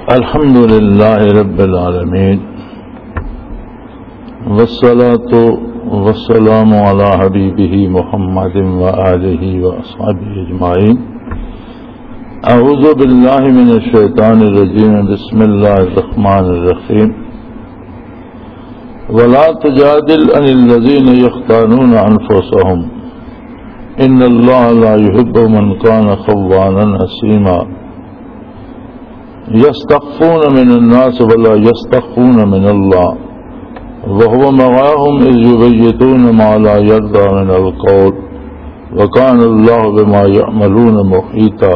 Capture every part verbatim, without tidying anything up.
الحمد للہ رب العالمین والصلاة والسلام علی حبیبہ محمد وآلہ واصحابہ اجمعین. اعوذ باللہ من الشیطان الرجیم. بسم اللہ الرحمن الرحیم. ولا تجادل عن الذین یختانون انفسهم ان اللہ لا يحب من کان خوانا اثیما. يستخفون من الناس ولا يستخفون من الله وهو معهم إذ يبيتون ما لا يرضى من القول وكان الله بما يعملون محيطا.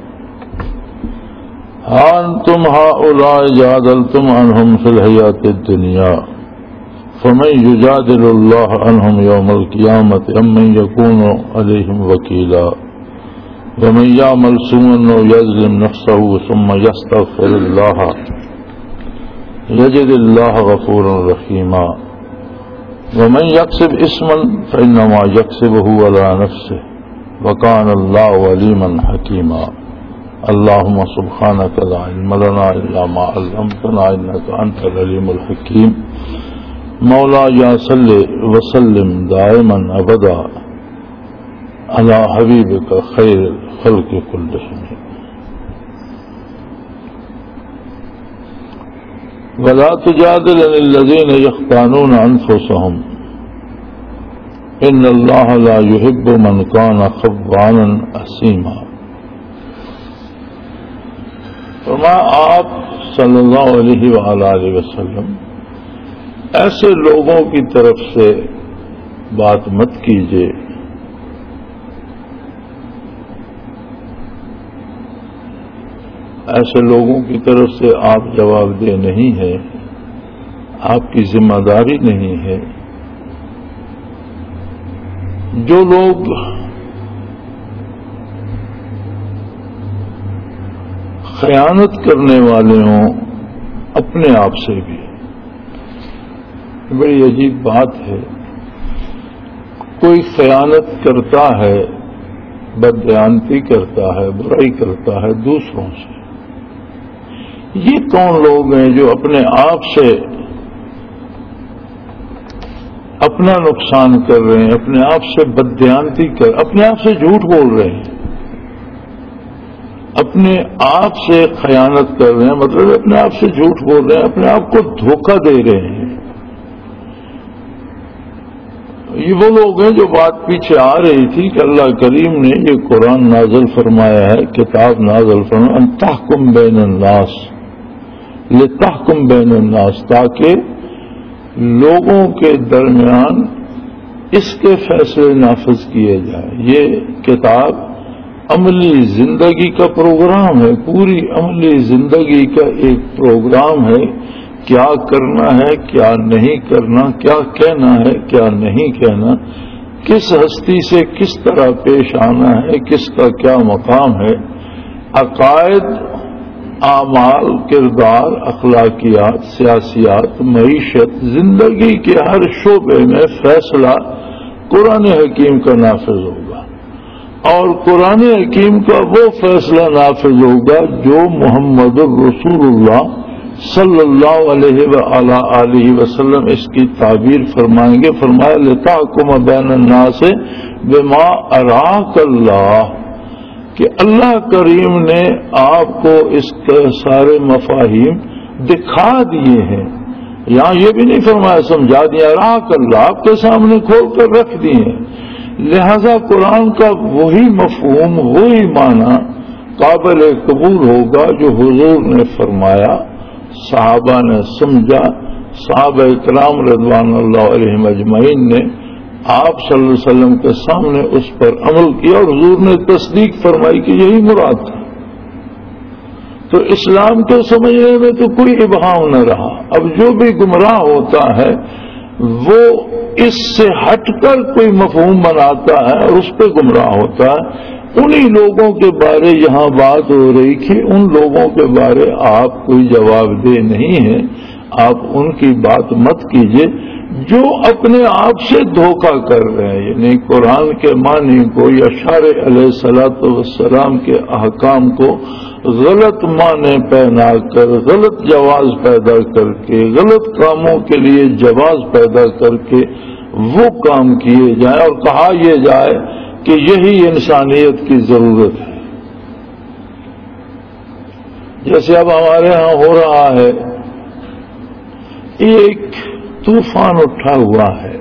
ها أنتم هؤلاء جادلتم عنهم في الحياة الدنيا فمن يجادل الله عنهم يوم القيامة أم من يكون عليهم وكيلا. ومن يعمل سوءا أو يظلم نفسه ثم يستغفر الله يجد الله غفورا رحيما. ومن يكسب إثما فإنما يكسبه على نفسه وكان الله عليما حكيما. اللهم سبحانك لا علم لنا إلا ما علمتنا إنك أنت العليم الحكيم. مولاي صل وسلم دائما أبدا على حبيبك خير الخلق كلهم. ولا تجادل عن الذين يختانون أنفسهم إن الله لا يحب من كان خوانا أثيما. فرمایا آپ صلی اللہ علیہ وآلہ وسلم ایسے لوگوں کی طرف سے بات مت کیجیے ایسے لوگوں کی طرف سے آپ جواب دہ نہیں ہے، آپ کی ذمہ داری نہیں ہے. جو لوگ خیانت کرنے والے ہوں اپنے آپ سے بھی. بڑی عجیب بات ہے، کوئی خیانت کرتا ہے، بددیانتی کرتا ہے، برائی کرتا ہے دوسروں سے. یہ کون لوگ ہیں جو اپنے آپ سے اپنا نقصان کر رہے ہیں، اپنے آپ سے بددیانتی کر اپنے آپ سے جھوٹ بول رہے ہیں، اپنے آپ سے خیانت کر رہے ہیں، مطلب اپنے آپ سے جھوٹ بول رہے ہیں، اپنے آپ کو دھوکہ دے رہے ہیں. یہ وہ لوگ ہیں جو بات پیچھے آ رہی تھی کہ اللہ کریم نے یہ قرآن نازل فرمایا ہے، کتاب نازل فرمایا ان تحکم بین الناس لتحکم بین الناس، تاکہ لوگوں کے درمیان اس کے فیصلے نافذ کیے جائیں. یہ کتاب عملی زندگی کا پروگرام ہے، پوری عملی زندگی کا ایک پروگرام ہے. کیا کرنا ہے، کیا نہیں کرنا، کیا کہنا ہے، کیا نہیں کہنا، کس ہستی سے کس طرح پیش آنا ہے، کس کا کیا مقام ہے. عقائد، اعمال، کردار، اخلاقیات، سیاسیات، معیشت، زندگی کے ہر شعبے میں فیصلہ قرآن حکیم کا نافذ ہوگا. اور قرآن حکیم کا وہ فیصلہ نافذ ہوگا جو محمد الرسول اللہ صلی اللہ علیہ وآلہ وسلم اس کی تعبیر فرمائیں گے. فرمایا لتحکم بین الناس بما اراک اللہ، کہ اللہ کریم نے آپ کو اس کے سارے مفاہیم دکھا دیے ہیں. یہاں یہ بھی نہیں فرمایا سمجھا دیا، اراک اللہ آپ کے سامنے کھول کر رکھ دیے ہیں. لہذا قرآن کا وہی مفہوم، وہی معنی قابل قبول ہوگا جو حضور نے فرمایا، صحابہ نے سمجھا، صحابہ کرام رضوان اللہ علیہم اجمعین نے آپ صلی اللہ علیہ وسلم کے سامنے اس پر عمل کیا اور حضور نے تصدیق فرمائی کہ یہی مراد تھا. تو اسلام کو سمجھنے میں تو کوئی ابہام نہ رہا. اب جو بھی گمراہ ہوتا ہے وہ اس سے ہٹ کر کوئی مفہوم بناتا ہے اور اس پہ گمراہ ہوتا ہے. انہی لوگوں کے بارے یہاں بات ہو رہی کہ ان لوگوں کے بارے آپ کوئی جواب دہ نہیں ہیں، آپ ان کی بات مت کیجیے. جو اپنے آپ سے دھوکہ کر رہے ہیں، یعنی قرآن کے معنی کو یا شارع علیہ الصلوۃ والسلام کے احکام کو غلط معنی پہنا کر، غلط جواز پیدا کر کے، غلط کاموں کے لیے جواز پیدا کر کے وہ کام کیے جائیں اور کہا یہ جائے کہ یہی انسانیت کی ضرورت ہے۔ جیسے اب ہمارے ہاں ہو رہا ہے، ایک طوفان اٹھا ہوا ہے،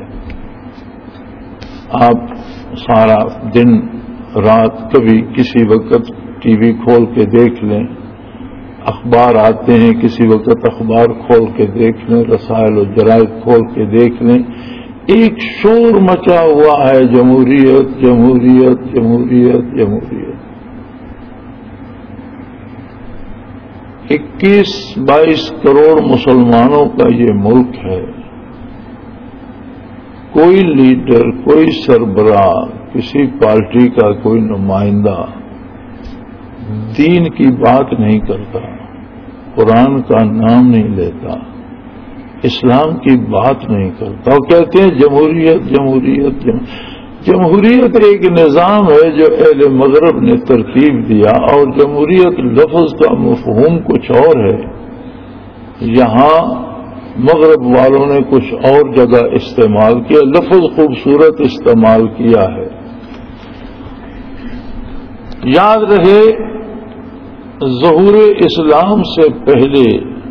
آپ سارا دن رات کبھی کسی وقت ٹی وی کھول کے دیکھ لیں، اخبار آتے ہیں کسی وقت اخبار کھول کے دیکھ لیں، رسائل و جرائد کھول کے دیکھ لیں، ایک شور مچا ہوا ہے، جمہوریت جمہوریت جمہوریت جمہوریت۔ اکیس بائیس کروڑ مسلمانوں کا یہ ملک ہے، کوئی لیڈر، کوئی سربراہ، کسی پارٹی کا کوئی نمائندہ دین کی بات نہیں کرتا، قرآن کا نام نہیں لیتا، اسلام کی بات نہیں کرتا، اور کہتے ہیں جمہوریت جمہوریت جمہوریت۔ جمہوریت ایک نظام ہے جو اہل مغرب نے ترتیب دیا، اور جمہوریت لفظ کا مفہوم کچھ اور ہے، یہاں مغرب والوں نے کچھ اور جگہ استعمال کیا، لفظ خوبصورت استعمال کیا ہے۔ یاد رہے ظہور اسلام سے پہلے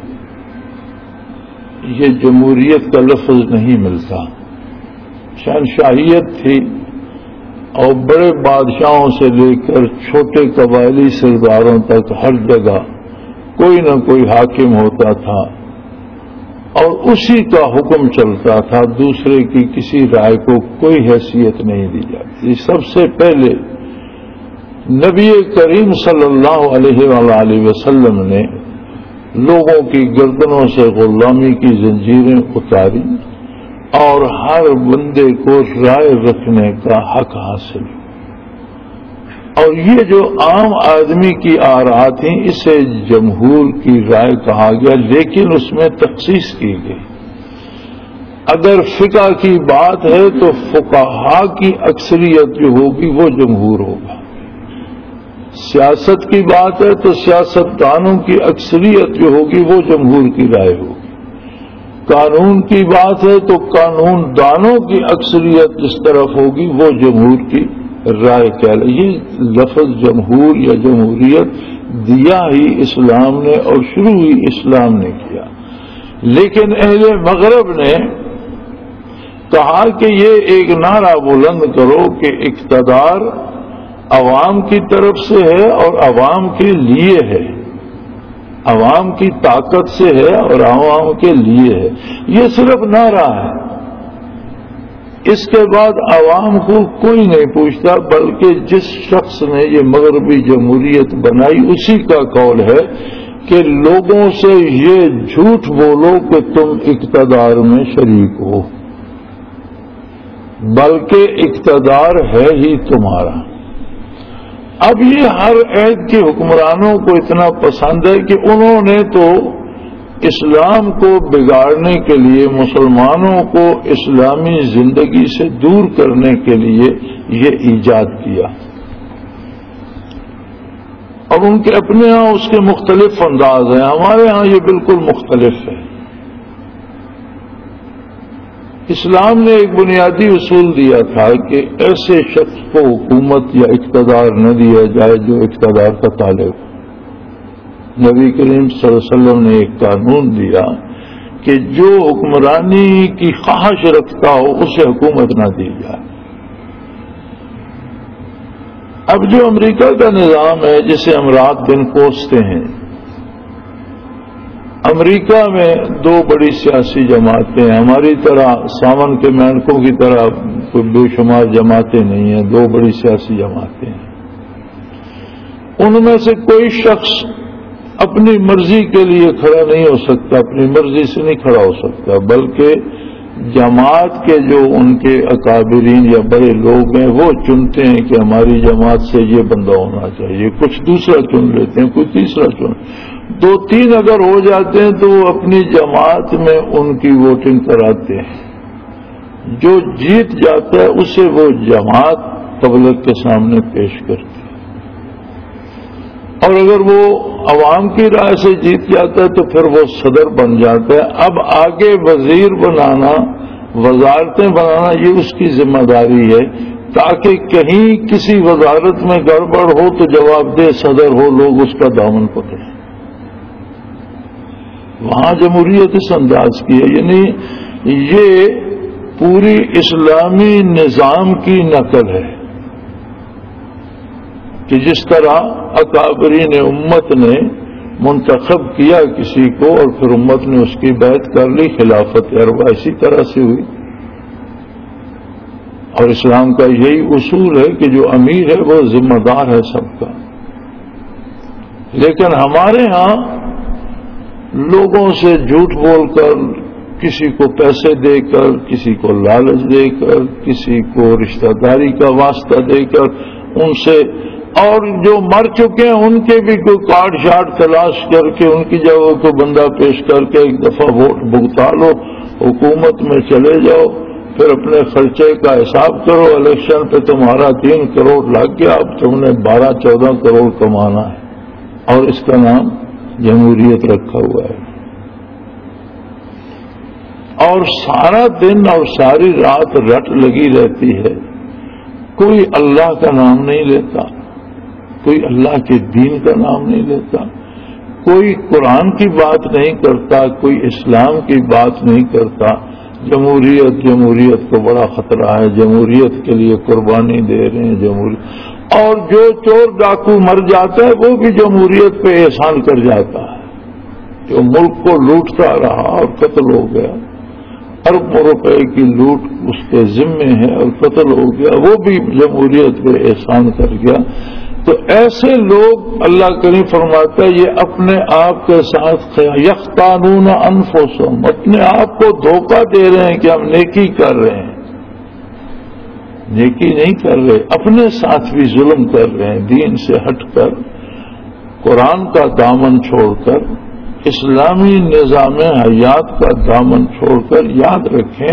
یہ جمہوریت کا لفظ نہیں ملتا، شہنشاہیت تھی، اور بڑے بادشاہوں سے لے کر چھوٹے قبائلی سرداروں تک ہر جگہ کوئی نہ کوئی حاکم ہوتا تھا اور اسی کا حکم چلتا تھا، دوسرے کی کسی رائے کو کوئی حیثیت نہیں دی جاتی۔ سب سے پہلے نبی کریم صلی اللہ علیہ وآلہ وسلم نے لوگوں کی گردنوں سے غلامی کی زنجیریں اتاری اور ہر بندے کو رائے رکھنے کا حق حاصل، اور یہ جو عام آدمی کی آراء تھیں اسے جمہور کی رائے کہا گیا، لیکن اس میں تخصیص کی گئی۔ اگر فقہ کی بات ہے تو فقہاء کی اکثریت جو ہوگی وہ جمہور ہوگا، سیاست کی بات ہے تو سیاست دانوں کی اکثریت جو ہوگی وہ جمہور کی رائے ہوگی، قانون کی بات ہے تو قانون دانوں کی اکثریت جس طرف ہوگی وہ جمہور کی رائے کہلائی۔ یہ لفظ جمہور یا جمہوریت دیا ہی اسلام نے اور شروع ہی اسلام نے کیا، لیکن اہل مغرب نے کہا کہ یہ ایک نعرہ بلند کرو کہ اقتدار عوام کی طرف سے ہے اور عوام کے لیے ہے، عوام کی طاقت سے ہے اور عوام کے لیے ہے، یہ صرف نعرہ ہے۔ اس کے بعد عوام کو کوئی نہیں پوچھتا، بلکہ جس شخص نے یہ مغربی جمہوریت بنائی اسی کا قول ہے کہ لوگوں سے یہ جھوٹ بولو کہ تم اقتدار میں شریک ہو، بلکہ اقتدار ہے ہی تمہارا۔ اب یہ ہر عہد کے حکمرانوں کو اتنا پسند ہے کہ انہوں نے تو اسلام کو بگاڑنے کے لیے، مسلمانوں کو اسلامی زندگی سے دور کرنے کے لیے یہ ایجاد کیا، اور ان کے اپنے ہاں اس کے مختلف انداز ہیں، ہمارے ہاں یہ بالکل مختلف ہے۔ اسلام نے ایک بنیادی اصول دیا تھا کہ ایسے شخص کو حکومت یا اقتدار نہ دیا جائے جو اقتدار کا طالب ہو۔ نبی کریم صلی اللہ علیہ وسلم نے ایک قانون دیا کہ جو حکمرانی کی خواہش رکھتا ہو اسے حکومت نہ دی جائے۔ اب جو امریکہ کا نظام ہے جسے ہم رات دن کوستے ہیں، امریکہ میں دو بڑی سیاسی جماعتیں ہیں، ہماری طرح ساون کے مینڈکوں کی طرح کوئی بے شمار جماعتیں نہیں ہیں، دو بڑی سیاسی جماعتیں ہیں۔ ان میں سے کوئی شخص اپنی مرضی کے لیے کھڑا نہیں ہو سکتا، اپنی مرضی سے نہیں کھڑا ہو سکتا، بلکہ جماعت کے جو ان کے اکابرین یا بڑے لوگ ہیں وہ چنتے ہیں کہ ہماری جماعت سے یہ بندہ ہونا چاہیے، کچھ دوسرا چن لیتے ہیں، کوئی تیسرا چن، دو تین اگر ہو جاتے ہیں تو وہ اپنی جماعت میں ان کی ووٹنگ کراتے ہیں، جو جیت جاتا ہے اسے وہ جماعت پبلک کے سامنے پیش کرتی ہے، اور اگر وہ عوام کی رائے سے جیت جاتا ہے تو پھر وہ صدر بن جاتا ہے۔ اب آگے وزیر بنانا، وزارتیں بنانا، یہ اس کی ذمہ داری ہے، تاکہ کہیں کسی وزارت میں گڑبڑ ہو تو جواب دہ صدر ہو، لوگ اس کا دامن پکڑیں۔ وہاں جمہوریت اس انداز کی ہے، یعنی یہ پوری اسلامی نظام کی نقل ہے کہ جس طرح اکابرین امت نے منتخب کیا کسی کو اور پھر امت نے اس کی بیعت کر لی، خلافت اربع اسی طرح سے ہوئی۔ اور اسلام کا یہی اصول ہے کہ جو امیر ہے وہ ذمہ دار ہے سب کا۔ لیکن ہمارے ہاں لوگوں سے جھوٹ بول کر، کسی کو پیسے دے کر، کسی کو لالچ دے کر، کسی کو رشتہ داری کا واسطہ دے کر، ان سے، اور جو مر چکے ہیں ان کے بھی کوئی کارڈ شارٹ تلاش کر کے ان کی جگہ کو بندہ پیش کر کے ایک دفعہ ووٹ بھگتا لو، حکومت میں چلے جاؤ، پھر اپنے خرچے کا حساب کرو، الیکشن پہ تمہارا تین کروڑ لگ گیا، اب تم نے بارہ چودہ کروڑ کمانا ہے، اور اس کا نام جمہوریت رکھا ہوا ہے۔ اور سارا دن اور ساری رات رٹ لگی رہتی ہے، کوئی اللہ کا نام نہیں لیتا، کوئی اللہ کے دین کا نام نہیں لیتا، کوئی قرآن کی بات نہیں کرتا، کوئی اسلام کی بات نہیں کرتا۔ جمہوریت جمہوریت کو بڑا خطرہ ہے، جمہوریت کے لیے قربانی دے رہے ہیں جمہوریت، اور جو چور ڈاکو مر جاتا ہے وہ بھی جمہوریت پہ احسان کر جاتا ہے، جو ملک کو لوٹتا رہا اور قتل ہو گیا، اربوں روپے کی لوٹ اس کے ذمے ہے اور قتل ہو گیا، وہ بھی جمہوریت پہ احسان کر گیا۔ تو ایسے لوگ اللہ کریم فرماتا ہے یہ اپنے آپ کے ساتھ یختانون انفسہم، اپنے آپ کو دھوکہ دے رہے ہیں کہ ہم نیکی کر رہے ہیں، نیکی نہیں کر رہے، اپنے ساتھ بھی ظلم کر رہے ہیں، دین سے ہٹ کر، قرآن کا دامن چھوڑ کر، اسلامی نظام حیات کا دامن چھوڑ کر۔ یاد رکھیں،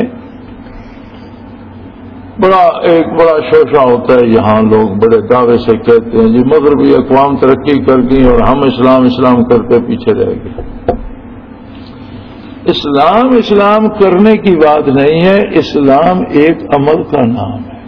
بڑا ایک بڑا شوشہ ہوتا ہے یہاں، لوگ بڑے دعوے سے کہتے ہیں جی مغربی اقوام ترقی کر گئی اور ہم اسلام اسلام کرتے پیچھے رہ گئے۔ اسلام اسلام کرنے کی بات نہیں ہے، اسلام ایک عمل کا نام ہے۔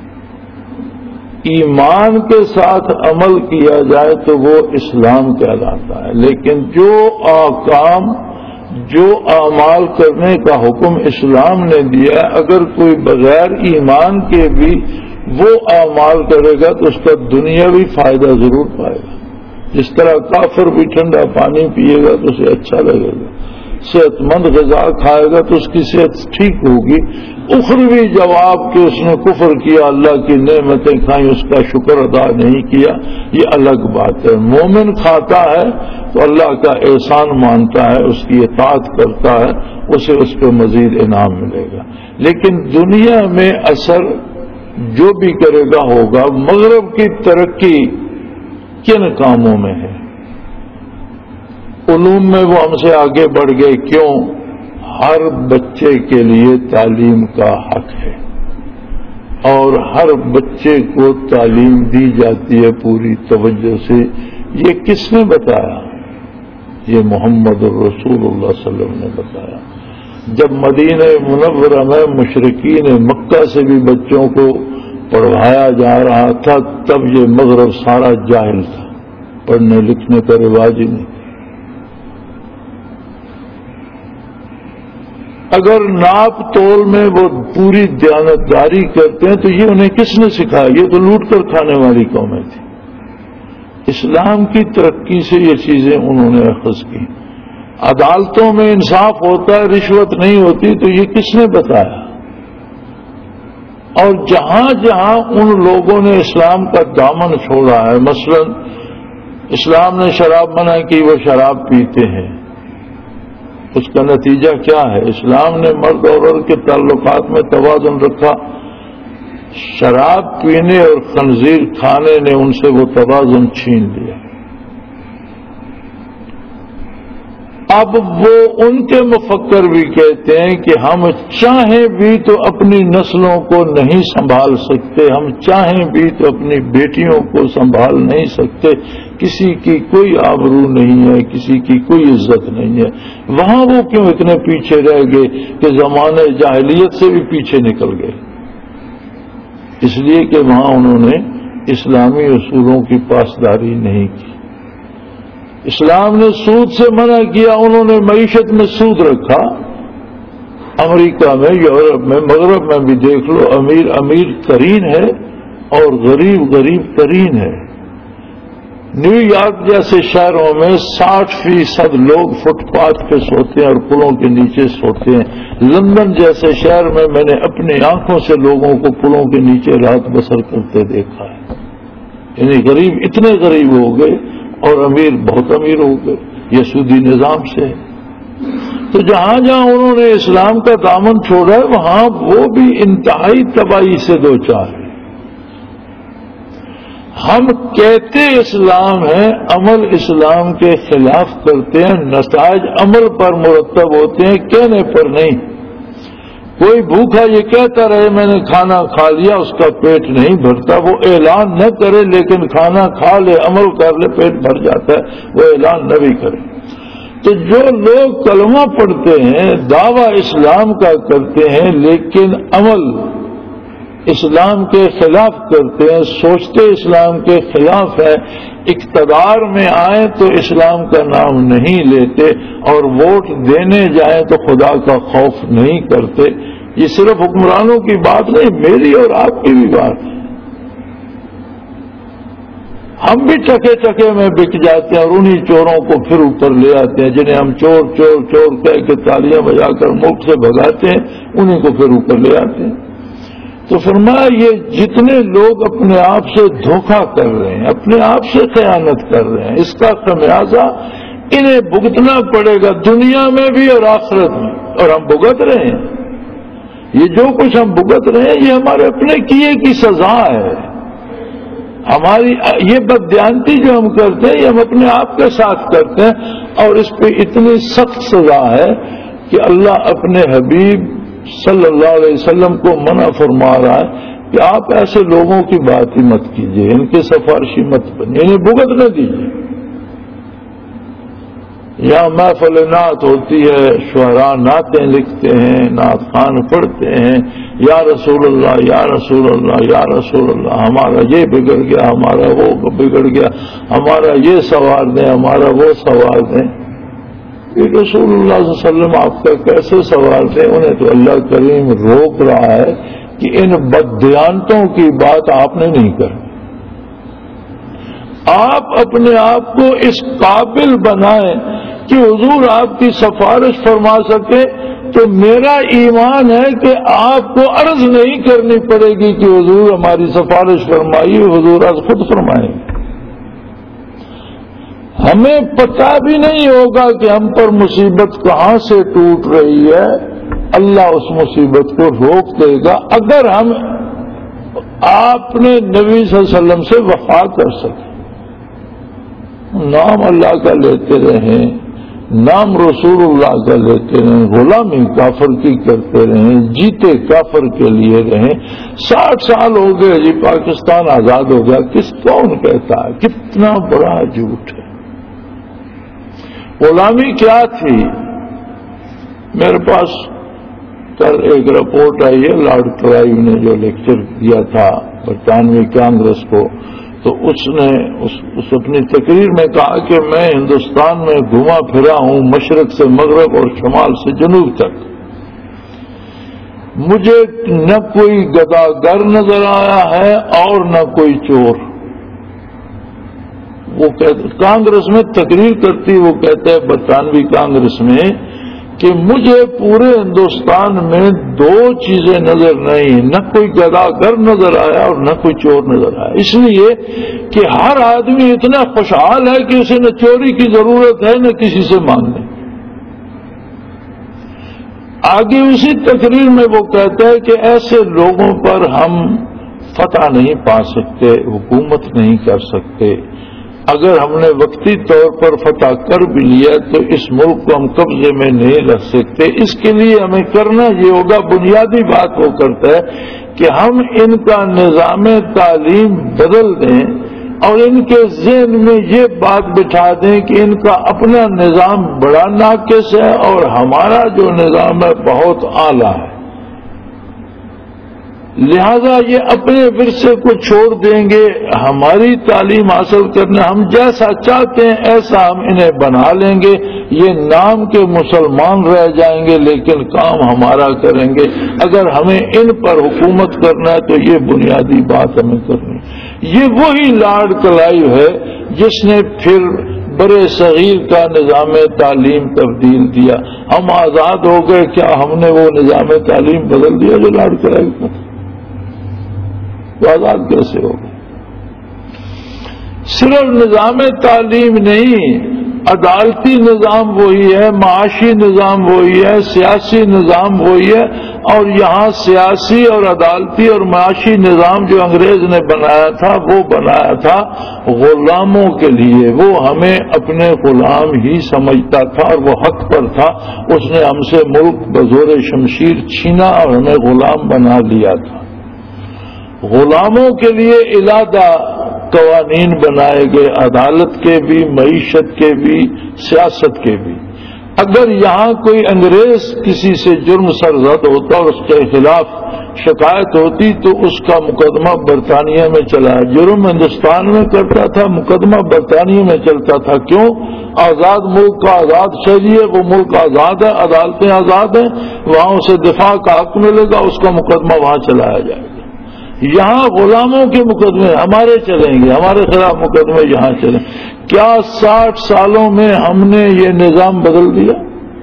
ایمان کے ساتھ عمل کیا جائے تو وہ اسلام کہلاتا ہے، لیکن جو احکام، جو اعمال کرنے کا حکم اسلام نے دیا، اگر کوئی بغیر ایمان کے بھی وہ اعمال کرے گا تو اس کا دنیاوی فائدہ ضرور پائے گا۔ جس طرح کافر بھی ٹھنڈا پانی پیے گا تو اسے اچھا لگے گا، صحت مند غذا کھائے گا تو اس کی صحت ٹھیک ہوگی، اخروی جواب کہ اس نے کفر کیا، اللہ کی نعمتیں کھائیں، اس کا شکر ادا نہیں کیا، یہ الگ بات ہے۔ مومن کھاتا ہے تو اللہ کا احسان مانتا ہے، اس کی اطاعت کرتا ہے، اسے اس پہ مزید انعام ملے گا۔ لیکن دنیا میں اثر جو بھی کرے گا ہوگا۔ مغرب کی ترقی کن کاموں میں ہے؟ علوم میں وہ ہم سے آگے بڑھ گئے، کیوں؟ ہر بچے کے لیے تعلیم کا حق ہے اور ہر بچے کو تعلیم دی جاتی ہے پوری توجہ سے۔ یہ کس نے بتایا؟ یہ محمد الرسول اللہ صلی اللہ علیہ وسلم نے بتایا۔ جب مدینہ منورہ میں مشرکین مکہ سے بھی بچوں کو پڑھایا جا رہا تھا، تب یہ مغرب سارا جاہل تھا، پڑھنے لکھنے کا رواج ہی نہیں۔ اگر ناپ تول میں وہ پوری دیانتداری کرتے ہیں تو یہ انہیں کس نے سکھایا؟ یہ تو لوٹ کر کھانے والی قومیں تھیں۔ اسلام کی ترقی سے یہ چیزیں انہوں نے اخذ کی۔ عدالتوں میں انصاف ہوتا ہے، رشوت نہیں ہوتی، تو یہ کس نے بتایا؟ اور جہاں جہاں ان لوگوں نے اسلام کا دامن چھوڑا ہے، مثلا اسلام نے شراب منع کی، وہ شراب پیتے ہیں، اس کا نتیجہ کیا ہے؟ اسلام نے مرد اور عورت کے تعلقات میں توازن رکھا، شراب پینے اور خنزیر کھانے نے ان سے وہ توازن چھین لیا۔ اب وہ ان کے مفکر بھی کہتے ہیں کہ ہم چاہیں بھی تو اپنی نسلوں کو نہیں سنبھال سکتے، ہم چاہیں بھی تو اپنی بیٹیوں کو سنبھال نہیں سکتے، کسی کی کوئی آبرو نہیں ہے، کسی کی کوئی عزت نہیں ہے۔ وہاں وہ کیوں اتنے پیچھے رہ گئے کہ زمانے جاہلیت سے بھی پیچھے نکل گئے؟ اس لیے کہ وہاں انہوں نے اسلامی اصولوں کی پاسداری نہیں کی۔ اسلام نے سود سے منع کیا، انہوں نے معیشت میں سود رکھا۔ امریکہ میں، یورپ میں، مغرب میں بھی دیکھ لو، امیر امیر ترین ہے اور غریب غریب ترین ہے۔ نیو یارک جیسے شہروں میں ساٹھ فیصد لوگ فٹ پاتھ پہ سوتے ہیں اور پلوں کے نیچے سوتے ہیں۔ لندن جیسے شہر میں میں نے اپنی آنکھوں سے لوگوں کو پلوں کے نیچے رات بسر کرتے دیکھا ہے۔ یعنی غریب اتنے غریب ہو گئے اور امیر بہت امیر ہو گئے، یہ سودی نظام سے ہے۔ تو جہاں جہاں انہوں نے اسلام کا دامن چھوڑا ہے وہاں وہ بھی انتہائی تباہی سے دو چار ہے۔ ہم کہتے اسلام ہے، عمل اسلام کے خلاف کرتے ہیں، نتائج عمل پر مرتب ہوتے ہیں، کہنے پر نہیں۔ کوئی بھوکا یہ کہتا رہے میں نے کھانا کھا لیا، اس کا پیٹ نہیں بھرتا، وہ اعلان نہ کرے لیکن کھانا کھا لے، عمل کر لے، پیٹ بھر جاتا ہے، وہ اعلان نہ بھی کرے۔ تو جو لوگ کلمہ پڑھتے ہیں، دعویٰ اسلام کا کرتے ہیں لیکن عمل اسلام کے خلاف کرتے ہیں، سوچتے اسلام کے خلاف ہے، اقتدار میں آئیں تو اسلام کا نام نہیں لیتے اور ووٹ دینے جائیں تو خدا کا خوف نہیں کرتے۔ یہ صرف حکمرانوں کی بات نہیں، میری اور آپ کی بھی بات ہے۔ ہم بھی ٹکے ٹکے میں بک جاتے ہیں اور انہی چوروں کو پھر اوپر لے آتے ہیں، جنہیں ہم چور چور چور کہہ کے تالیاں بجا کر ملک سے بھگاتے ہیں، انہی کو پھر اوپر لے آتے ہیں۔ تو فرمایا یہ جتنے لوگ اپنے آپ سے دھوکہ کر رہے ہیں، اپنے آپ سے خیانت کر رہے ہیں، اس کا خمیازہ انہیں بھگتنا پڑے گا دنیا میں بھی اور آخرت میں، اور ہم بھگت رہے ہیں۔ یہ جو کچھ ہم بھگت رہے ہیں یہ ہمارے اپنے کیے کی سزا ہے۔ ہماری یہ بددیانتی جو ہم کرتے ہیں یہ ہم اپنے آپ کے ساتھ کرتے ہیں، اور اس پہ اتنی سخت سزا ہے کہ اللہ اپنے حبیب صلی اللہ علیہ وسلم کو منع فرما رہا ہے کہ آپ ایسے لوگوں کی بات ہی مت کیجیے، ان کے سفارشی مت بنیے، انہیں بھگت نہ دیجیے۔ یہاں محفل نعت ہوتی ہے، شعراء نعتیں لکھتے ہیں، نعت خوان پڑھتے ہیں، یا رسول اللہ یا رسول اللہ یا رسول اللہ، ہمارا یہ بگڑ گیا، ہمارا وہ بگڑ گیا، ہمارا یہ سوار دیں، ہمارا وہ سوار دیں۔ کہ رسول اللہ صلی اللہ علیہ وسلم آپ کا کیسے سوال تھے؟ انہیں تو اللہ کریم روک رہا ہے کہ ان بددیانتوں کی بات آپ نے نہیں کرنی۔ آپ اپنے آپ کو اس قابل بنائیں کہ حضور آپ کی سفارش فرما سکے، تو میرا ایمان ہے کہ آپ کو عرض نہیں کرنی پڑے گی کہ حضور ہماری سفارش فرمائیے، حضور آج خود فرمائیں گے۔ ہمیں پتہ بھی نہیں ہوگا کہ ہم پر مصیبت کہاں سے ٹوٹ رہی ہے، اللہ اس مصیبت کو روک دے گا اگر ہم آپ نے نبی صلی اللہ علیہ وسلم سے وفا کر سکیں، نام اللہ کا لیتے رہیں، نام رسول اللہ کا لیتے رہیں، غلامی کافر کی کرتے رہیں، جیتے کافر کے لیے رہیں۔ ساٹھ سال ہو گئے جی پاکستان آزاد ہو گیا، کس کون کہتا ہے؟ کتنا بڑا جھوٹ ہے۔ غلامی کیا تھی؟ میرے پاس کل ایک رپورٹ آئی ہے، لارڈ کلائیو نے جو لیکچر دیا تھا برطانوی کانگریس کو، تو اس نے اس, اس اپنی تقریر میں کہا کہ میں ہندوستان میں گھوما پھرا ہوں مشرق سے مغرب اور شمال سے جنوب تک، مجھے نہ کوئی گداگر نظر آیا ہے اور نہ کوئی چور۔ وہ کانگریس میں تقریر کرتی، وہ کہتا ہے برطانوی کانگریس میں کہ مجھے پورے ہندوستان میں دو چیزیں نظر نہیں، نہ کوئی گداگر نظر آیا اور نہ کوئی چور نظر آیا، اس لیے کہ ہر آدمی اتنا خوشحال ہے کہ اسے نہ چوری کی ضرورت ہے نہ کسی سے مانگنے۔ آگے اسی تقریر میں وہ کہتا ہے کہ ایسے لوگوں پر ہم فتح نہیں پا سکتے، حکومت نہیں کر سکتے، اگر ہم نے وقتی طور پر فتح کر بھی لیا تو اس ملک کو ہم قبضے میں نہیں رکھ سکتے. اس کے لیے ہمیں کرنا یہ ہوگا، بنیادی بات وہ کرتا ہے کہ ہم ان کا نظام تعلیم بدل دیں اور ان کے ذہن میں یہ بات بٹھا دیں کہ ان کا اپنا نظام بڑا ناقص ہے اور ہمارا جو نظام ہے بہت اعلیٰ ہے، لہذا یہ اپنے ورثے کو چھوڑ دیں گے، ہماری تعلیم حاصل کرنا ہم جیسا چاہتے ہیں ایسا ہم انہیں بنا لیں گے، یہ نام کے مسلمان رہ جائیں گے لیکن کام ہمارا کریں گے. اگر ہمیں ان پر حکومت کرنا ہے تو یہ بنیادی بات ہمیں کرنی ہے. یہ وہی لارڈ کلائیو ہے جس نے پھر برے صغیر کا نظام تعلیم تبدیل دیا. ہم آزاد ہو گئے، کیا ہم نے وہ نظام تعلیم بدل دیا جو لارڈ کلائیو کا تھا؟ تو آزاد کیسے ہو گئے؟ صرف نظام تعلیم نہیں، عدالتی نظام وہی ہے، معاشی نظام وہی ہے، سیاسی نظام وہی ہے. اور یہاں سیاسی اور عدالتی اور معاشی نظام جو انگریز نے بنایا تھا وہ بنایا تھا غلاموں کے لیے. وہ ہمیں اپنے غلام ہی سمجھتا تھا اور وہ حق پر تھا. اس نے ہم سے ملک بزور شمشیر چھینا اور ہمیں غلام بنا لیا تھا. غلاموں کے لیے علیحدہ قوانین بنائے گئے، عدالت کے بھی، معیشت کے بھی، سیاست کے بھی. اگر یہاں کوئی انگریز کسی سے جرم سرزد ہوتا اور اس کے خلاف شکایت ہوتی تو اس کا مقدمہ برطانیہ میں چلا. جرم ہندوستان میں کرتا تھا، مقدمہ برطانیہ میں چلتا تھا. کیوں؟ آزاد ملک کا آزاد شہری ہے، وہ ملک آزاد ہے، عدالتیں آزاد ہیں، وہاں اسے دفاع کا حق ملے گا، اس کا مقدمہ وہاں چلایا جائے گا. یہاں غلاموں کے مقدمے ہمارے چلیں گے، ہمارے خلاف مقدمے یہاں چلیں. کیا ساٹھ سالوں میں ہم نے یہ نظام بدل دیا؟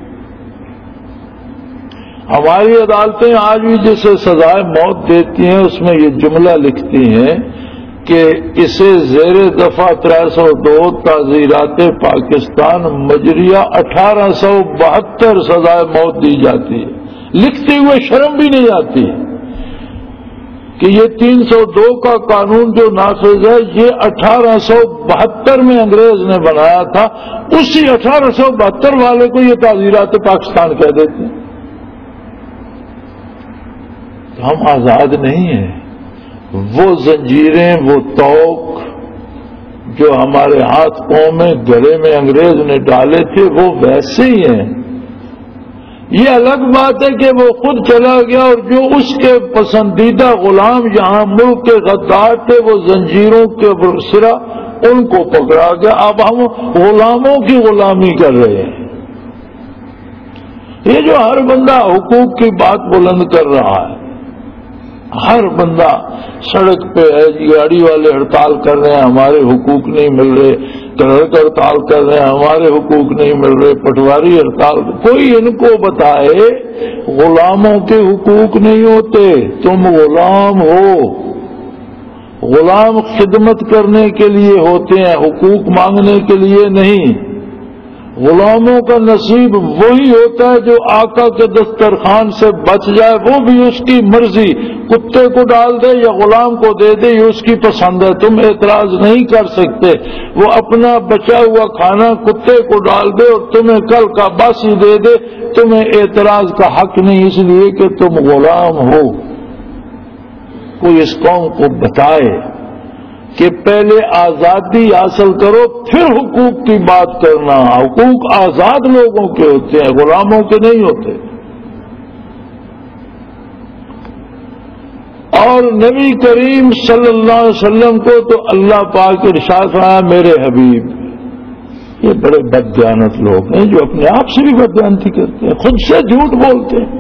ہماری عدالتیں آج بھی جسے سزائے موت دیتی ہیں اس میں یہ جملہ لکھتی ہیں کہ اسے زیر دفعہ تر سو دو تعزیرات پاکستان مجریہ اٹھارہ سو بہتر سزائے موت دی جاتی ہے. لکھتے ہوئے شرم بھی نہیں آتی کہ یہ تین سو دو کا قانون جو نافذ ہے یہ اٹھارہ سو بہتر میں انگریز نے بنایا تھا. اسی اٹھارہ سو بہتر والے کو یہ تعزیرات پاکستان کہہ دیتے ہیں. تو ہم آزاد نہیں ہیں. وہ زنجیریں، وہ توق جو ہمارے ہاتھ پاؤں میں گلے میں انگریز نے ڈالے تھے وہ ویسے ہی ہیں. یہ الگ بات ہے کہ وہ خود چلا گیا اور جو اس کے پسندیدہ غلام یہاں ملک کے غدار تھے وہ زنجیروں کے سرا ان کو پکڑا گیا. اب ہم غلاموں کی غلامی کر رہے ہیں. یہ جو ہر بندہ حقوق کی بات بلند کر رہا ہے، ہر بندہ سڑک پہ ہے، گاڑی والے ہڑتال کر رہے ہیں ہمارے حقوق نہیں مل رہے، کلرک ہڑتال کر رہے ہیں ہمارے حقوق نہیں مل رہے، پٹواری ہڑتال. کوئی ان کو بتائے غلاموں کے حقوق نہیں ہوتے. تم غلام ہو، غلام خدمت کرنے کے لیے ہوتے ہیں، حقوق مانگنے کے لیے نہیں. غلاموں کا نصیب وہی ہوتا ہے جو آقا کے دسترخوان سے بچ جائے، وہ بھی اس کی مرضی، کتے کو ڈال دے یا غلام کو دے دے، یہ اس کی پسند ہے، تم اعتراض نہیں کر سکتے. وہ اپنا بچا ہوا کھانا کتے کو ڈال دے اور تمہیں کل کا باسی دے دے، تمہیں اعتراض کا حق نہیں، اس لیے کہ تم غلام ہو. کوئی اس قوم کو بتائے کہ پہلے آزادی حاصل کرو پھر حقوق کی بات کرنا. حقوق آزاد لوگوں کے ہوتے ہیں، غلاموں کے نہیں ہوتے. اور نبی کریم صلی اللہ علیہ وسلم کو تو اللہ پاک ارشاد فرمایا میرے حبیب. یہ بڑے بددیانت لوگ ہیں جو اپنے آپ سے بھی بددیانتی کرتے ہیں، خود سے جھوٹ بولتے ہیں.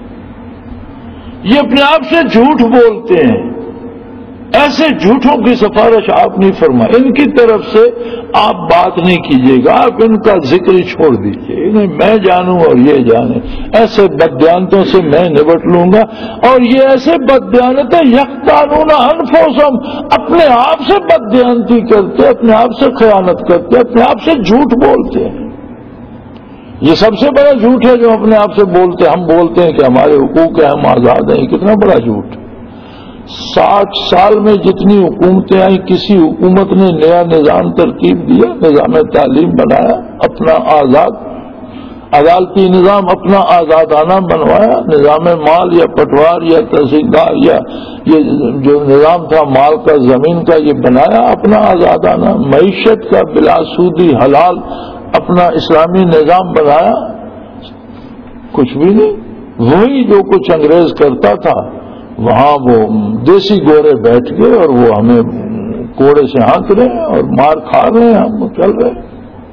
یہ اپنے آپ سے جھوٹ بولتے ہیں. ایسے جھوٹوں کی سفارش آپ نہیں فرمائے، ان کی طرف سے آپ بات نہیں کیجیے گا، آپ ان کا ذکر ہی چھوڑ دیجیے. انہیں میں جانوں اور یہ جانے. ایسے بددیانتوں سے میں نبٹ لوں گا. اور یہ ایسے بددیانت ہے یقتالون انفسہم، اپنے آپ سے بددیانتی کرتے، اپنے آپ سے خیانت کرتے، اپنے آپ سے جھوٹ بولتے ہیں. یہ سب سے بڑا جھوٹ ہے جو اپنے آپ سے بولتے. ہم بولتے ہیں کہ ہمارے حقوق ہیں، ہم آزاد ہیں. یہ کتنا بڑا جھوٹ. ساٹھ سال میں جتنی حکومتیں آئیں کسی حکومت نے نیا نظام ترتیب دیا، نظام تعلیم بنایا، اپنا آزاد عدالتی نظام اپنا آزادانہ بنوایا، نظام مال یا پٹوار یا تحصیلدار یا یہ جو نظام تھا مال کا زمین کا یہ بنایا اپنا آزادانہ، معیشت کا بلا سودی حلال اپنا اسلامی نظام بنایا؟ کچھ بھی نہیں. وہی جو کچھ انگریز کرتا تھا وہاں وہ دیسی گورے بیٹھ گئے اور وہ ہمیں کوڑے سے ہانک رہے ہیں اور مار کھا رہے ہیں، ہم چل رہے ہیں.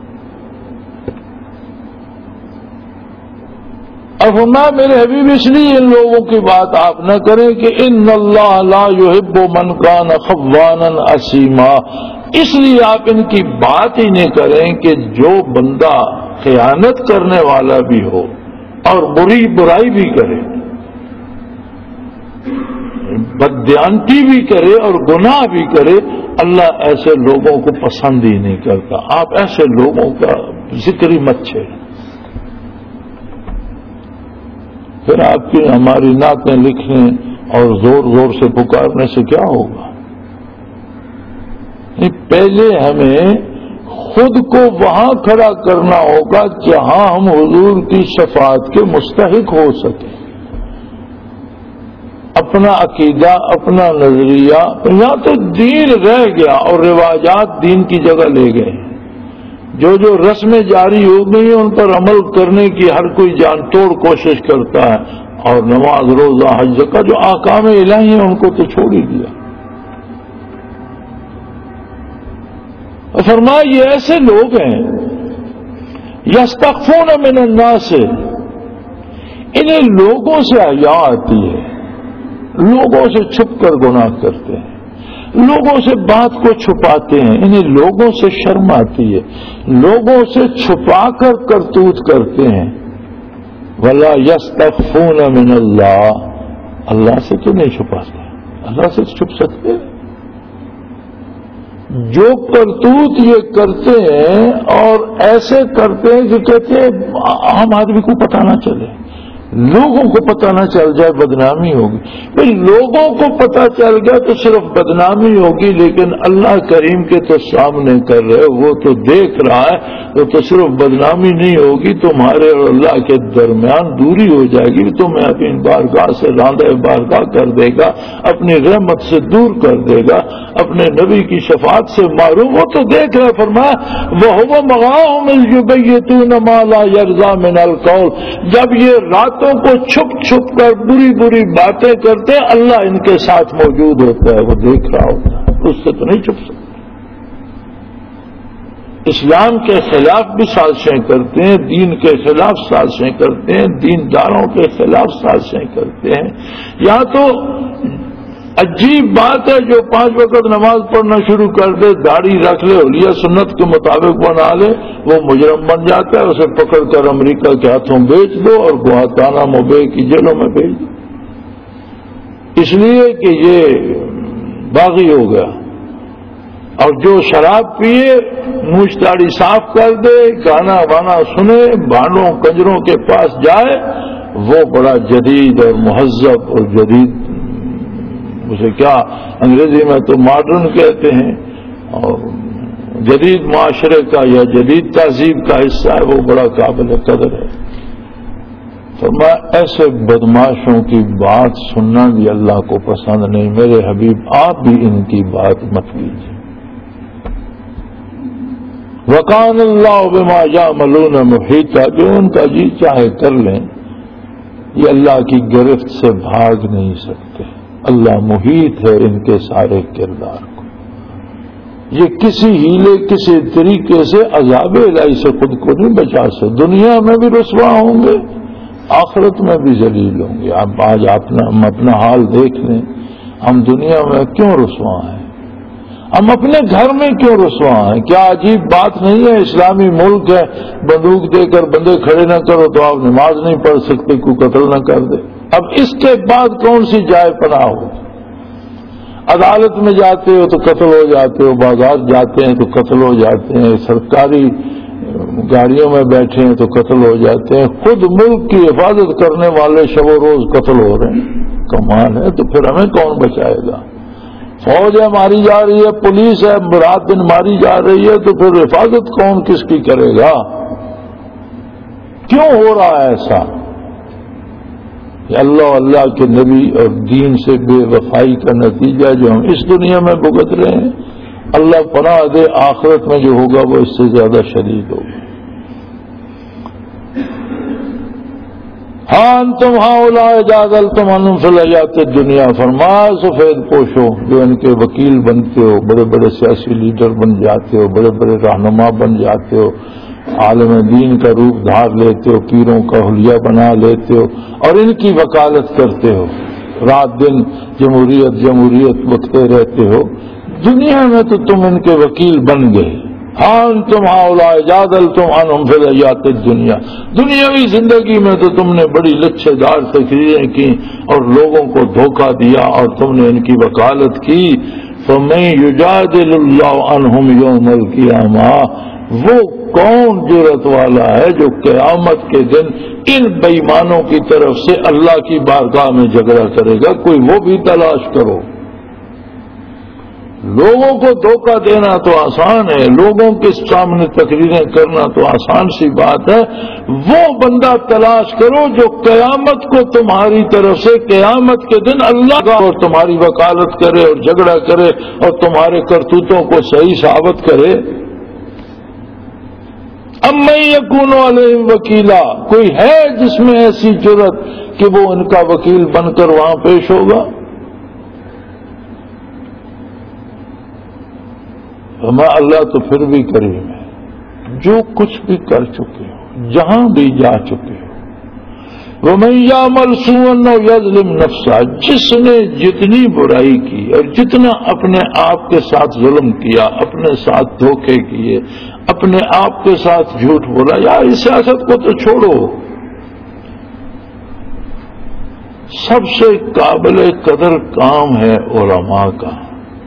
اب ہمارا میرے حبیب اس لیے ان لوگوں کی بات آپ نہ کریں کہ ان اللہ لا يحب من کان خوانا اسیما، اس لیے آپ ان کی بات ہی نہیں کریں کہ جو بندہ خیانت کرنے والا بھی ہو اور بری برائی بھی کرے، بددیانتی بھی کرے اور گناہ بھی کرے، اللہ ایسے لوگوں کو پسند ہی نہیں کرتا. آپ ایسے لوگوں کا ذکر ہی مت چھیڑیں. پھر آپ کی ہماری نعتیں لکھنے اور زور زور سے پکارنے سے کیا ہوگا؟ پہلے ہمیں خود کو وہاں کھڑا کرنا ہوگا جہاں ہم حضور کی شفاعت کے مستحق ہو سکیں. اپنا عقیدہ، اپنا نظریہ، یہاں تو دین رہ گیا اور رواجات دین کی جگہ لے گئے. جو جو رسمیں جاری ہو گئی ہیں ان پر عمل کرنے کی ہر کوئی جان توڑ کوشش کرتا ہے، اور نماز روزہ حج کا جو احکام الہی ہیں ان کو تو چھوڑ ہی دیا. فرمایا یہ ایسے لوگ ہیں یستخفون من الناس، انہیں لوگوں سے حیا آتی ہے، لوگوں سے چھپ کر گناہ کرتے ہیں، لوگوں سے بات کو چھپاتے ہیں، انہیں لوگوں سے شرم آتی ہے، لوگوں سے چھپا کر کرتوت کرتے ہیں. ولا یستخفون من اللہ، اللہ سے تو نہیں چھپاتے، اللہ سے چھپ سکتے ہیں. جو کرتوت یہ کرتے ہیں اور ایسے کرتے ہیں کہ کہتے ہیں ہم آدمی کو پتہ نہ چلے، لوگوں کو پتہ نہ چل جائے بدنامی ہوگی. بھئی لوگوں کو پتہ چل گیا تو صرف بدنامی ہوگی، لیکن اللہ کریم کے تو سامنے کر رہے، وہ تو دیکھ رہا ہے، وہ تو صرف بدنامی نہیں ہوگی، تمہارے اور اللہ کے درمیان دوری ہو جائے گی. تمہیں اپنی بارگاہ سے راندہ بارگاہ کر دے گا، اپنی رحمت سے دور کر دے گا، اپنے نبی کی شفاعت سے معروم. وہ تو دیکھ رہے. فرمایا وَهُوَ مَغَاهُمْ إِذْ يُبَيِّتُونَ مَا لَا يَرْضَىٰ مِنَ الْقَوْلِ، جب یہ راتوں کو چھپ چھپ کر بری بری باتیں کرتے ہیں اللہ ان کے ساتھ موجود ہوتا ہے، وہ دیکھ رہا ہوتا ہے، اس سے تو نہیں چھپ سکتا. اسلام کے خلاف بھی سازشیں کرتے ہیں، دین کے خلاف سازشیں کرتے ہیں، دینداروں کے خلاف سازشیں کرتے ہیں. یہاں تو عجیب بات ہے، جو پانچ وقت نماز پڑھنا شروع کر دے، داڑھی رکھ لے، اولیاء سنت کے مطابق بنا لے، وہ مجرم بن جاتا ہے. اسے پکڑ کر امریکہ کے ہاتھوں بیچ دو اور گوانتانامو بے کی جیلوں میں بھیج دو، اس لیے کہ یہ باغی ہو گیا. اور جو شراب پیے، منھ داڑھی صاف کر دے، گانا وانا سنے، بانڈوں کنجروں کے پاس جائے، وہ بڑا جدید اور مہذب اور جدید، اسے کیا انگریزی میں تو ماڈرن کہتے ہیں، اور جدید معاشرے کا یا جدید تہذیب کا حصہ ہے، وہ بڑا قابل قدر ہے. تو میں ایسے بدماشوں کی بات سننا بھی اللہ کو پسند نہیں. میرے حبیب آپ بھی ان کی بات مت کیجیے. وَقَانَ اللَّهُ بِمَا يَعْمَلُونَ مُحِيطًا، جو ان کا جی چاہے کر لیں، یہ اللہ کی گرفت سے بھاگ نہیں سکتے. اللہ محیط ہے ان کے سارے کردار کو. یہ کسی ہیلے کسی طریقے سے عذاب الہی سے خود کو نہیں بچا سکتے. دنیا میں بھی رسوا ہوں گے، آخرت میں بھی ذلیل ہوں گے. آپ آج اپنا ہم اپنا حال دیکھ لیں، ہم دنیا میں کیوں رسوا ہیں، ہم اپنے گھر میں کیوں رسوا ہیں. کیا عجیب بات نہیں ہے، اسلامی ملک ہے، بندوق دے کر بندے کھڑے نہ کرو تو آپ نماز نہیں پڑھ سکتے، کوئی قتل نہ کر دے. اب اس کے بعد کون سی جائے پناہ ہو؟ عدالت میں جاتے ہو تو قتل ہو جاتے ہو، بازار جاتے ہیں تو قتل ہو جاتے ہیں، سرکاری گاڑیوں میں بیٹھے ہیں تو قتل ہو جاتے ہیں، خود ملک کی حفاظت کرنے والے شب و روز قتل ہو رہے ہیں. کمال ہے. تو پھر ہمیں کون بچائے گا؟ فوج ہے ماری جا رہی ہے، پولیس ہے رات دن ماری جا رہی ہے، تو پھر حفاظت کون کس کی کرے گا؟ کیوں ہو رہا ہے ایسا؟ اللہ اللہ کے نبی اور دین سے بے وفائی کا نتیجہ جو ہم اس دنیا میں بھگت رہے ہیں، اللہ پناہ دے آخرت میں جو ہوگا وہ اس سے زیادہ شدید ہوگا. ہاں تم ہاں اولا جادل تم انم فی الحیات دنیا، فرمایا سفید پوشو جو ان کے وکیل بنتے ہو، بڑے بڑے سیاسی لیڈر بن جاتے ہو، بڑے بڑے رہنما بن جاتے ہو، عالم دین کا روپ دھار لیتے ہو، پیروں کا حلیہ بنا لیتے ہو اور ان کی وکالت کرتے ہو، رات دن جمہوریت جمہوریت بکتے رہتے ہو. دنیا میں تو تم ان کے وکیل بن گئے. ہاں تم ہاؤلا جادل تم انہم فی الحیات الدنیا، دنیاوی زندگی میں تو تم نے بڑی لچھے دار تقریریں کی اور لوگوں کو دھوکہ دیا اور تم نے ان کی وکالت کی. فمن یجادل اللہ عنہم یوم القیامہ، وہ کون جرأت والا ہے جو قیامت کے دن ان بے ایمانوں کی طرف سے اللہ کی بارگاہ میں جھگڑا کرے گا؟ کوئی وہ بھی تلاش کرو. لوگوں کو دھوکہ دینا تو آسان ہے، لوگوں کے سامنے تقریریں کرنا تو آسان سی بات ہے. وہ بندہ تلاش کرو جو قیامت کو تمہاری طرف سے قیامت کے دن اللہ کا اور تمہاری وکالت کرے اور جھگڑا کرے اور تمہارے کرتوتوں کو صحیح ثابت کرے. اَمَّن یَکُونُ عَلَیہم وکیلا، کوئی ہے جس میں ایسی جرأت کہ وہ ان کا وکیل بن کر وہاں پیش ہوگا؟ ہمیں اللہ تو پھر بھی کریم ہے، جو کچھ بھی کر چکے ہو، جہاں بھی جا چکے ہو. وَمَن یَعْمَلْ سُوءًا أَوْ یَظْلِمْ نَفْسَهُ، جس نے جتنی برائی کی اور جتنا اپنے آپ کے ساتھ ظلم کیا، اپنے ساتھ دھوکے کیے، اپنے آپ کے ساتھ جھوٹ بولا، یار اس سیاست کو تو چھوڑو. سب سے قابل قدر کام ہے علماء کا.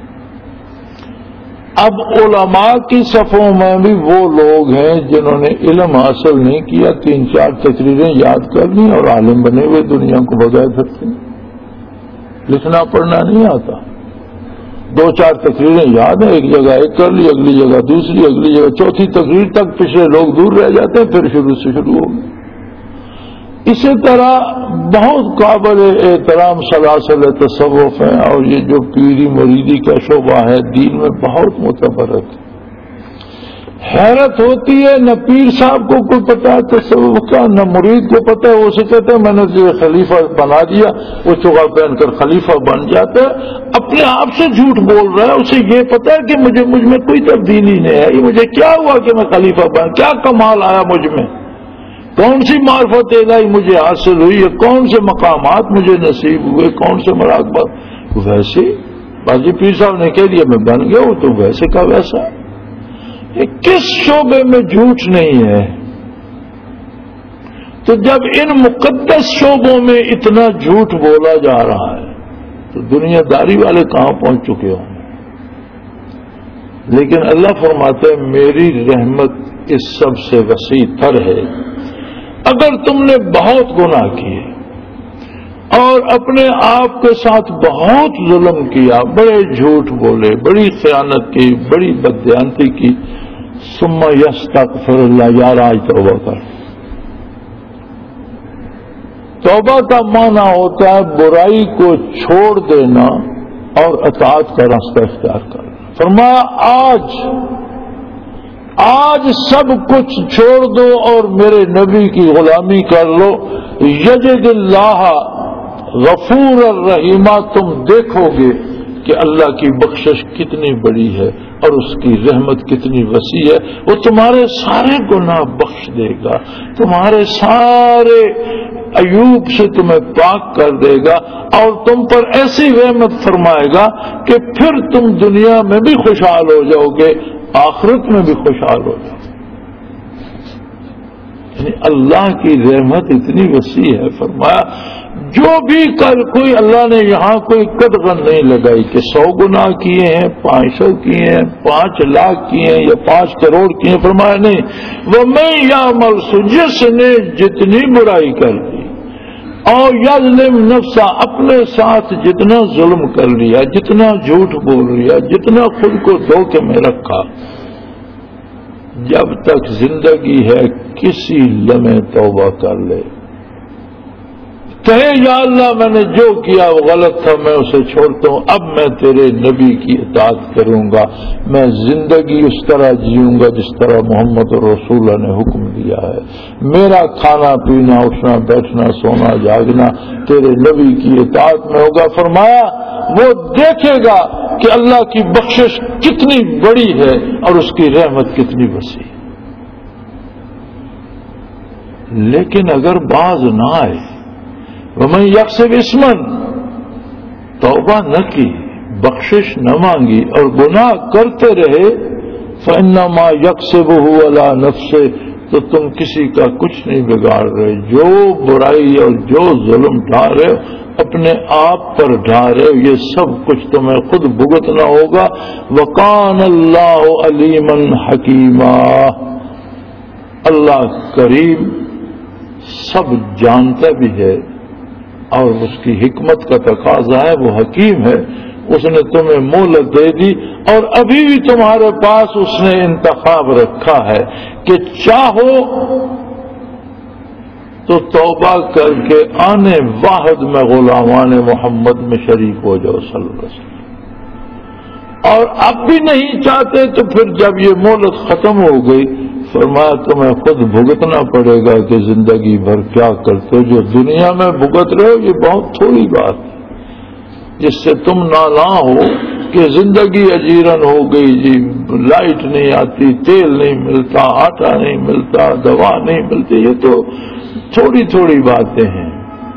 اب علماء کی صفوں میں بھی وہ لوگ ہیں جنہوں نے علم حاصل نہیں کیا، تین چار تقریریں یاد کر لی اور عالم بنے ہوئے دنیا کو بگائے پھرتے ہیں. لکھنا پڑھنا نہیں آتا، دو چار تقریریں یاد ہیں، ایک جگہ ایک کر لی، اگلی جگہ دوسری، اگلی جگہ چوتھی تقریر تک پچھلے لوگ دور رہ جاتے ہیں، پھر شروع سے شروع ہو گئے. اسی طرح بہت قابل احترام سلاسل تصوف ہیں اور یہ جو پیری مریدی کا شعبہ ہے دین میں بہت متبرک ہے. حیرت ہوتی ہے، نہ پیر صاحب کو کوئی پتا ہے تصوف کا، نہ مرید کو پتا ہے. وہ اسے کہتے ہیں میں نے جو خلیفہ بنا دیا، وہ چوغا پہن کر خلیفہ بن جاتا ہے، اپنے آپ سے جھوٹ بول رہا ہے. اسے یہ پتا ہے کہ مجھے مجھ میں کوئی تبدیلی نہیں ہے، مجھے کیا ہوا کہ میں خلیفہ بن، کیا کمال آیا مجھ میں، کون سی معرفت الہی مجھے حاصل ہوئی ہے، کون سے مقامات مجھے نصیب ہوئے، کون سے مراقبات. ویسے باجی پیر صاحب نے کہہ دیا میں بن گیا ہوں، تو ویسے کا ویسا. یہ کس شعبے میں جھوٹ نہیں ہے؟ تو جب ان مقدس شعبوں میں اتنا جھوٹ بولا جا رہا ہے تو دنیا داری والے کہاں پہنچ چکے ہوں. لیکن اللہ فرماتے ہیں میری رحمت اس سب سے وسیع تر ہے. اگر تم نے بہت گناہ کیے اور اپنے آپ کے ساتھ بہت ظلم کیا، بڑے جھوٹ بولے، بڑی خیانت کی، بڑی بددیانتی کی، ثم یستغفر اللہ، یار آج توبہ کر. توبہ کا معنی ہوتا ہے برائی کو چھوڑ دینا اور اطاعت کا راستہ اختیار کرنا. فرمایا آج آج سب کچھ چھوڑ دو اور میرے نبی کی غلامی کر لو. یجد اللہ غفور الرحیمہ، تم دیکھو گے کہ اللہ کی بخشش کتنی بڑی ہے اور اس کی رحمت کتنی وسیع ہے. وہ تمہارے سارے گناہ بخش دے گا، تمہارے سارے عیوب سے تمہیں پاک کر دے گا اور تم پر ایسی رحمت فرمائے گا کہ پھر تم دنیا میں بھی خوشحال ہو جاؤ گے، آخرت میں بھی خوشحال ہو جاؤ. یعنی اللہ کی رحمت اتنی وسیع ہے. فرمایا جو بھی کر کوئی اللہ نے یہاں کوئی قدغن نہیں لگائی کہ سو گناہ کیے ہیں، پانچ سو کیے ہیں، پانچ لاکھ کیے ہیں یا پانچ کروڑ کیے ہیں. فرمایا نہیں، وہ میں یا مرس جس نے جتنی برائی کر لی اور یظلم نفسا اپنے ساتھ جتنا ظلم کر لیا، جتنا جھوٹ بول لیا، جتنا خود کو دھوکے میں رکھا، جب تک زندگی ہے کسی لمحے توبہ کر لے، کہے یا اللہ میں نے جو کیا وہ غلط تھا، میں اسے چھوڑتا ہوں، اب میں تیرے نبی کی اطاعت کروں گا، میں زندگی اس طرح جیوں گا جس طرح محمد رسول اللہ نے حکم دیا ہے، میرا کھانا پینا اٹھنا بیٹھنا سونا جاگنا تیرے نبی کی اطاعت میں ہوگا. فرمایا وہ دیکھے گا کہ اللہ کی بخشش کتنی بڑی ہے اور اس کی رحمت کتنی وسیع ہے. لیکن اگر باز نہ آئے، وَمَن يَكْسِبْ إِثْمًا، توبہ نہ کی، بخشش نہ مانگی اور گناہ کرتے رہے، فَإِنَّمَا يَكْسِبُهُ عَلَى نَفْسِهِ، تو تم کسی کا کچھ نہیں بگاڑ رہے. جو برائی اور جو ظلم ڈھا رہے اپنے آپ پر ڈھا رہے، یہ سب کچھ تمہیں خود بھگتنا ہوگا. وَكَانَ اللَّهُ عَلِيمًا حَكِيمًا، اللہ کریم سب جانتا بھی ہے اور اس کی حکمت کا تقاضا ہے، وہ حکیم ہے. اس نے تمہیں مہلت دے دی اور ابھی بھی تمہارے پاس اس نے انتخاب رکھا ہے کہ چاہو تو توبہ کر کے آنے واحد میں غلامان محمد میں شریک ہو جاؤ صلی اللہ علیہ وسلم، اور اب بھی نہیں چاہتے تو پھر جب یہ مہلت ختم ہو گئی فرمایا تمہیں خود بھگتنا پڑے گا کہ زندگی بھر کیا کرتے ہو. جو دنیا میں بھگت رہے ہو یہ بہت تھوڑی بات ہے، جس سے تم نالاں ہو کہ زندگی اجیرن ہو گئی جی، لائٹ نہیں آتی، تیل نہیں ملتا، آٹا نہیں ملتا، دوا نہیں ملتی، یہ تو تھوڑی تھوڑی باتیں ہیں.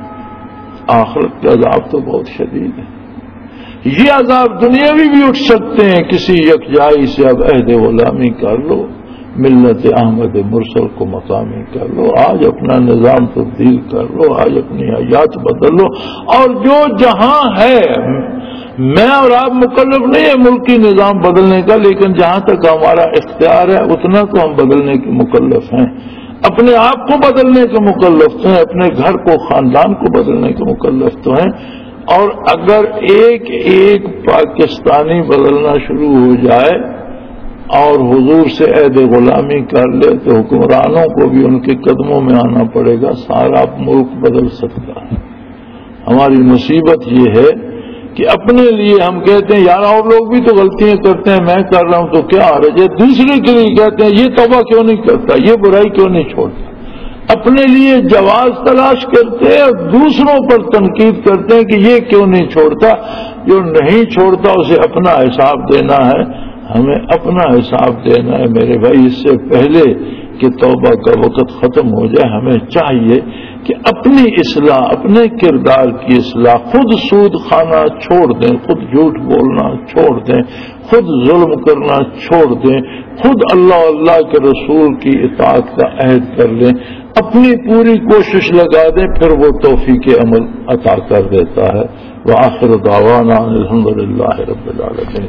آخرت کا عذاب تو بہت شدید ہے. یہ عذاب دنیاوی بھی اٹھ سکتے ہیں. کسی یکجائی سے اب عہد غلامی کر لو، ملت احمد مرسل کو مقامی کر لو، آج اپنا نظام تبدیل کر لو، آج اپنی حیات بدل لو، اور جو جہاں ہے میں اور آپ مکلف نہیں ہے ملکی نظام بدلنے کا، لیکن جہاں تک ہمارا اختیار ہے اتنا تو ہم بدلنے کے مکلف ہیں. اپنے آپ کو بدلنے کے مکلف تو ہیں، اپنے گھر کو خاندان کو بدلنے کے مکلف تو ہیں. اور اگر ایک ایک پاکستانی بدلنا شروع ہو جائے اور حضور سے عہد غلامی کر لے تو حکمرانوں کو بھی ان کے قدموں میں آنا پڑے گا، سارا ملک بدل سکتا ہے. ہماری مصیبت یہ ہے کہ اپنے لیے ہم کہتے ہیں یار اور لوگ بھی تو غلطیاں کرتے ہیں، میں کر رہا ہوں تو کیا حرج ہے. دوسرے کے لیے کہتے ہیں یہ توبہ کیوں نہیں کرتا، یہ برائی کیوں نہیں چھوڑتا. اپنے لیے جواز تلاش کرتے ہیں اور دوسروں پر تنقید کرتے ہیں کہ یہ کیوں نہیں چھوڑتا. جو نہیں چھوڑتا اسے اپنا حساب دینا ہے، ہمیں اپنا حساب دینا ہے میرے بھائی. اس سے پہلے کہ توبہ کا وقت ختم ہو جائے ہمیں چاہیے کہ اپنی اصلاح، اپنے کردار کی اصلاح، خود سود کھانا چھوڑ دیں، خود جھوٹ بولنا چھوڑ دیں، خود ظلم کرنا چھوڑ دیں، خود اللہ اللہ کے رسول کی اطاعت کا عہد کر لیں، اپنی پوری کوشش لگا دیں، پھر وہ توفیق عمل عطا کر دیتا ہے. وآخر دعوانا الحمدللہ رب العالمین.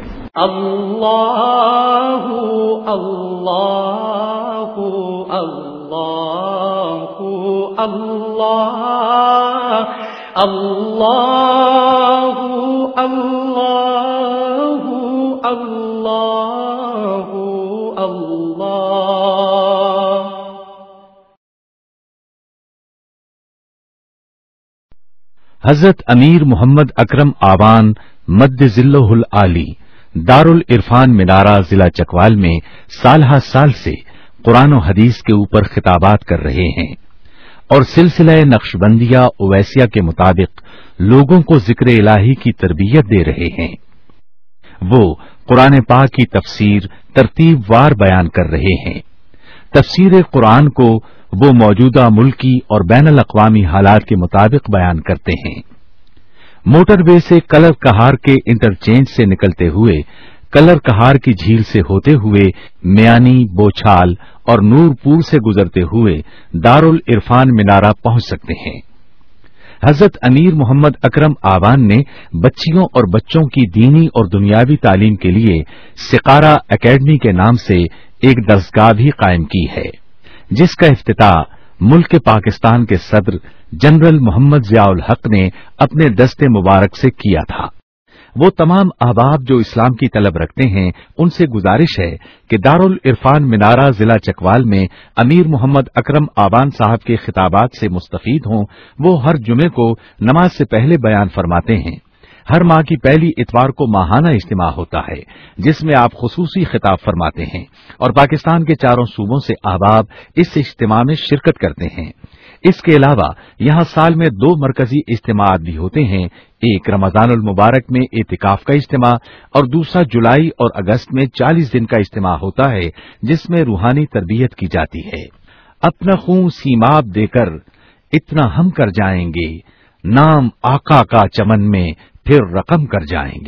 اللہ اللہ اللہ اللہ اللہ اللہ اللہ اللہ. حضرت امیر محمد اکرم آوان مد ذلہ العالی دارالعرفان منارہ ضلع چکوال میں سالہ سال سے قرآن و حدیث کے اوپر خطابات کر رہے ہیں اور سلسلہ نقشبندیہ اویسیہ کے مطابق لوگوں کو ذکر الہی کی تربیت دے رہے ہیں. وہ قرآن پاک کی تفسیر ترتیب وار بیان کر رہے ہیں. تفسیر قرآن کو وہ موجودہ ملکی اور بین الاقوامی حالات کے مطابق بیان کرتے ہیں. موٹر وے سے کلر کہار کے انٹرچینج سے نکلتے ہوئے کلر کہار کی جھیل سے ہوتے ہوئے میانی، بوچھال اور نور پور سے گزرتے ہوئے دارالعرفان منارہ پہنچ سکتے ہیں. حضرت امیر محمد اکرم آوان نے بچیوں اور بچوں کی دینی اور دنیاوی تعلیم کے لیے سقارہ اکیڈمی کے نام سے ایک درسگاہ بھی قائم کی ہے، جس کا افتتاح ملک پاکستان کے صدر جنرل محمد ضیاء الحق نے اپنے دست مبارک سے کیا تھا۔ وہ تمام احباب جو اسلام کی طلب رکھتے ہیں ان سے گزارش ہے کہ دارالعرفان منارہ ضلع چکوال میں امیر محمد اکرم آوان صاحب کے خطابات سے مستفید ہوں۔ وہ ہر جمعے کو نماز سے پہلے بیان فرماتے ہیں۔ ہر ماہ کی پہلی اتوار کو ماہانہ اجتماع ہوتا ہے جس میں آپ خصوصی خطاب فرماتے ہیں اور پاکستان کے چاروں صوبوں سے احباب اس اجتماع میں شرکت کرتے ہیں۔ اس کے علاوہ یہاں سال میں دو مرکزی اجتماعات بھی ہوتے ہیں، ایک رمضان المبارک میں اعتکاف کا اجتماع اور دوسرا جولائی اور اگست میں چالیس دن کا اجتماع ہوتا ہے جس میں روحانی تربیت کی جاتی ہے۔ اپنا خون سیماب دے کر اتنا ہم کر جائیں گے، نام آقا کا چمن میں پھر رقم کر جائیں گے۔